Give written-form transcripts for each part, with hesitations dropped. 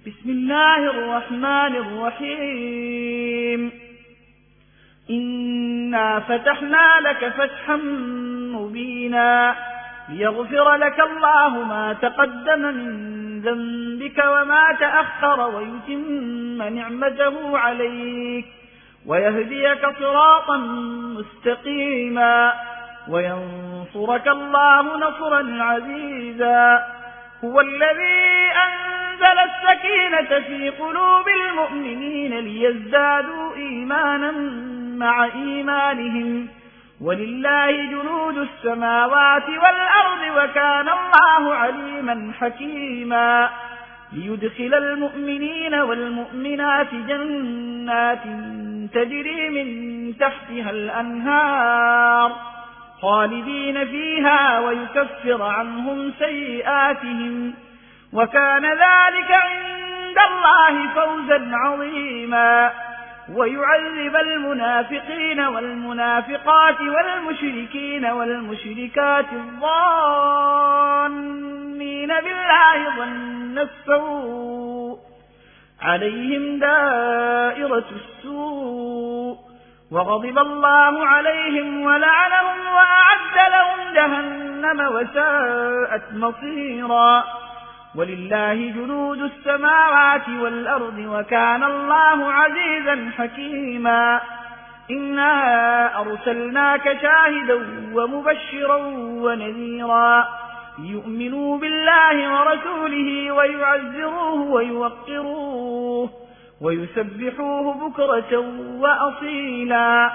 بسم الله الرحمن الرحيم. إنا فتحنا لك فتحا مبينا ليغفر لك الله ما تقدم من ذنبك وما تأخر ويتم نعمته عليك ويهديك صراطا مستقيما وينصرك الله نصرا عزيزا. هو الذي أنزل السكينة في قلوب المؤمنين ليزدادوا إيمانا مع إيمانهم ولله جنود السماوات والأرض وكان الله عليما حكيما. ليدخل المؤمنين والمؤمنات جنات تجري من تحتها الأنهار خالدين فيها ويكفر عنهم سيئاتهم وكان ذلك عند الله فوزا عظيما. ويعذب المنافقين والمنافقات والمشركين والمشركات الظانين بالله ظن السوء عليهم دائرة السوء وغضب الله عليهم ولعنهم وأعد لهم جهنم وساءت مصيرا. ولله جنود السماوات والأرض وكان الله عزيزا حكيما. إنا أرسلناك شاهدا ومبشرا ونذيرا ليؤمنوا بالله ورسوله ويعزروه ويوقروه ويسبحوه بكرة وأصيلا.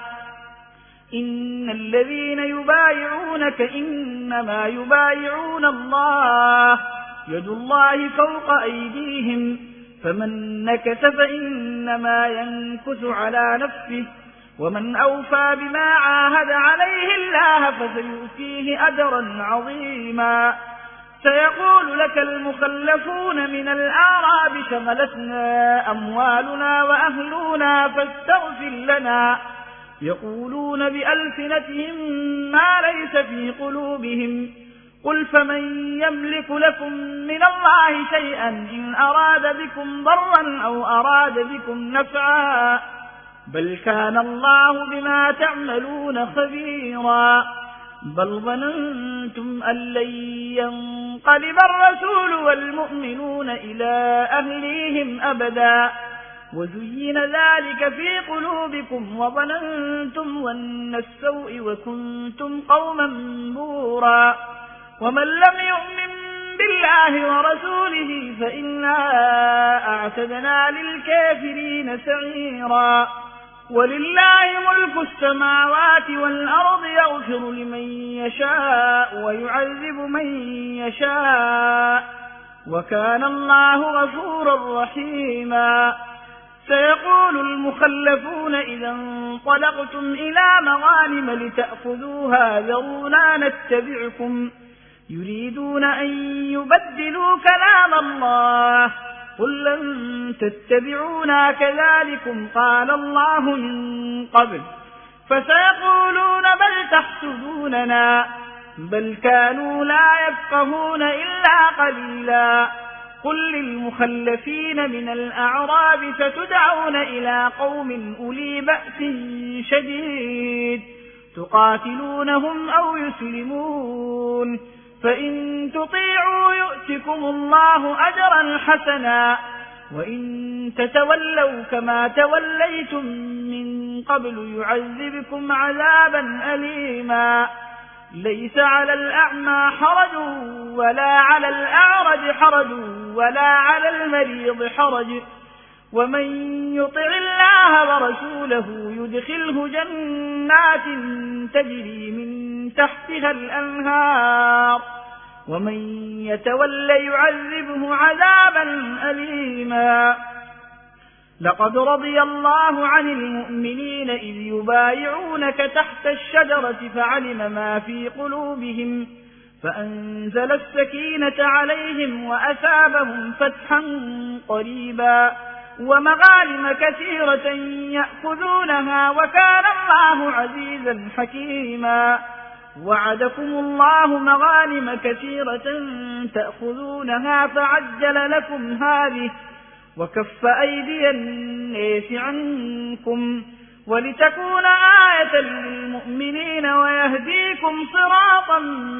إن الذين يبايعونك إنما يبايعون الله يد الله فوق أيديهم فمن نكث فإنما ينكث على نفسه ومن أوفى بما عاهد عليه الله فسيؤتيه أجرا عظيما. سيقول لك المخلفون من الأعراب شغلتنا أموالنا وأهلنا فاستغفر لنا يقولون بألسنتهم ما ليس في قلوبهم قل فمن يملك لكم من الله شيئا إن أراد بكم ضرا أو أراد بكم نفعا بل كان الله بما تعملون خبيرا. بل ظننتم أن لن ينقلب الرسول والمؤمنون إلى أهليهم أبدا وزين ذلك في قلوبكم وظننتم ظن السوء وكنتم قوما بورا. ومن لم يؤمن بالله ورسوله فإنا أعتدنا للكافرين سعيرا. ولله ملك السماوات والأرض يغفر لمن يشاء ويعذب من يشاء وكان الله غفورا رحيما. سيقول المخلفون إذا انطلقتم إلى مغانم لتأخذوها ذرونا نتبعكم يريدون أن يبدلوا كلام الله قل لن تتبعونا كذلكم قال الله من قبل فسيقولون بل تحسدوننا بل كانوا لا يفقهون إلا قليلا. قل للمخلفين من الأعراب ستدعون إلى قوم أولي بأس شديد تقاتلونهم أو يسلمون فإن تطيعوا يؤتكم الله أجرا حسنا وإن تتولوا كما توليتم من قبل يعذبكم عذابا أليما. ليس على الأعمى حرج ولا على الأعرج حرج ولا على المريض حرج ومن يطع الله ورسوله يدخله جنات تجري من تحتها الأنهار ومن يتولى يعذبه عذابا أليما. لقد رضي الله عن المؤمنين إذ يبايعونك تحت الشجرة فعلم ما في قلوبهم فأنزل السكينة عليهم وأثابهم فتحا قريبا ومغانم كثيرة يأخذونها وكان الله عزيزا حكيما. وعدكم الله مغانم كثيرة تأخذونها فعجل لكم هذه وكف أيدي الناس عنكم ولتكون آية للمؤمنين ويهديكم صراطا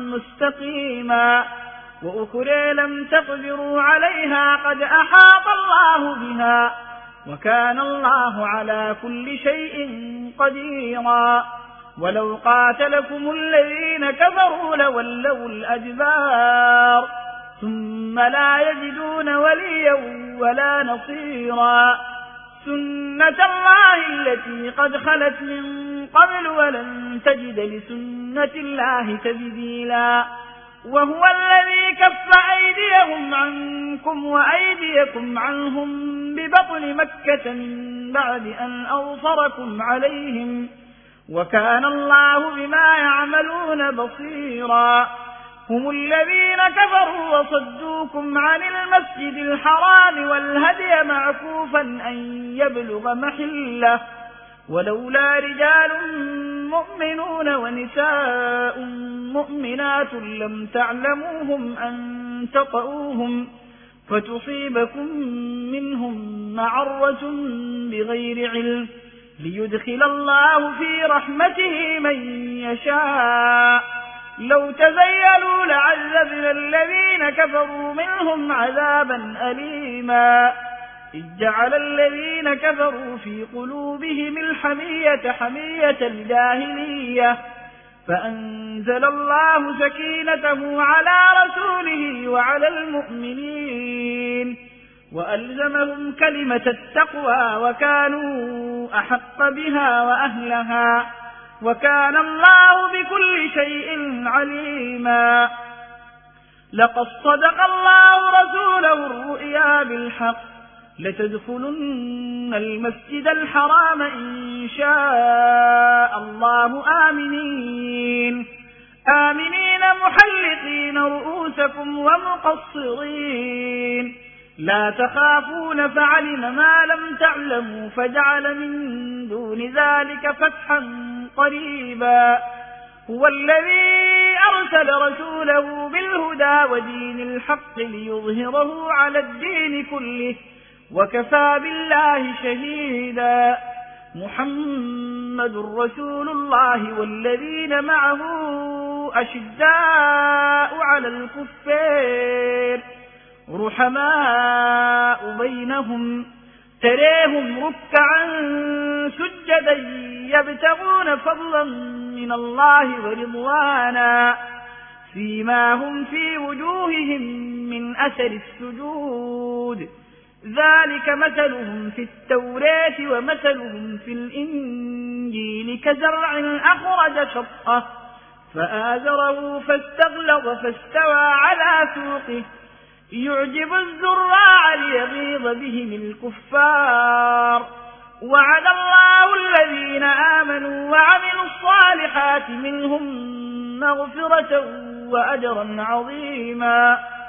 مستقيما وأخرى لم تقدروا عليها قد أحاط الله بها وكان الله على كل شيء قديرا ولو قاتلكم الذين كفروا لولوا الأدبار ثم لا يجدون وليا ولا نصيرا سنة الله التي قد خلت من قبل ولن تجد لسنة الله تبديلا وهو الذي كف أيديهم عنكم وأيديكم عنهم ببطن مكة من بعد أن أظفركم عليهم وكان الله بما يعملون بصيرا هم الذين كفروا وصدوكم عن المسجد الحرام والهدي معكوفا أن يبلغ محله ولولا رجال مؤمنون ونساء مؤمنات لم تعلموهم أن تطؤوهم فتصيبكم منهم معرة بغير علم ليدخل الله في رحمته من يشاء لو تزيلوا لعذبنا الذين كفروا منهم عذابا أليما إذ جعل الذين كفروا في قلوبهم الحمية حمية الجاهلية فأنزل الله سكينته على رسوله وعلى المؤمنين وألزمهم كلمة التقوى وكانوا أحق بها وأهلها وكان الله بكل شيء عليما لقد صدق الله رسوله الرؤيا بالحق لتدخلن المسجد الحرام إن شاء الله آمنين محلقين رؤوسكم ومقصرين لا تخافون فعلم ما لم تعلموا فجعل من دون ذلك فتحا قريبا هو الذي أرسل رسوله بالهدى ودين الحق ليظهره على الدين كله وكفى بالله شهيدا محمد رسول الله والذين معه أشداء على الكفار رحماء بينهم تريهم ركعا سجدا يبتغون فضلا من الله ورضوانا فيما هم في وجوههم من أثر السجود ذلك مثلهم في التوراة ومثلهم في الإنجيل كزرع أخرج شطأه فآزره فاستغلظ فاستوى على سوقه يعجب الزراع ليغيظ بهم الكفار وعد الله الذين آمنوا وعملوا الصالحات منهم مغفرة وأجرا عظيما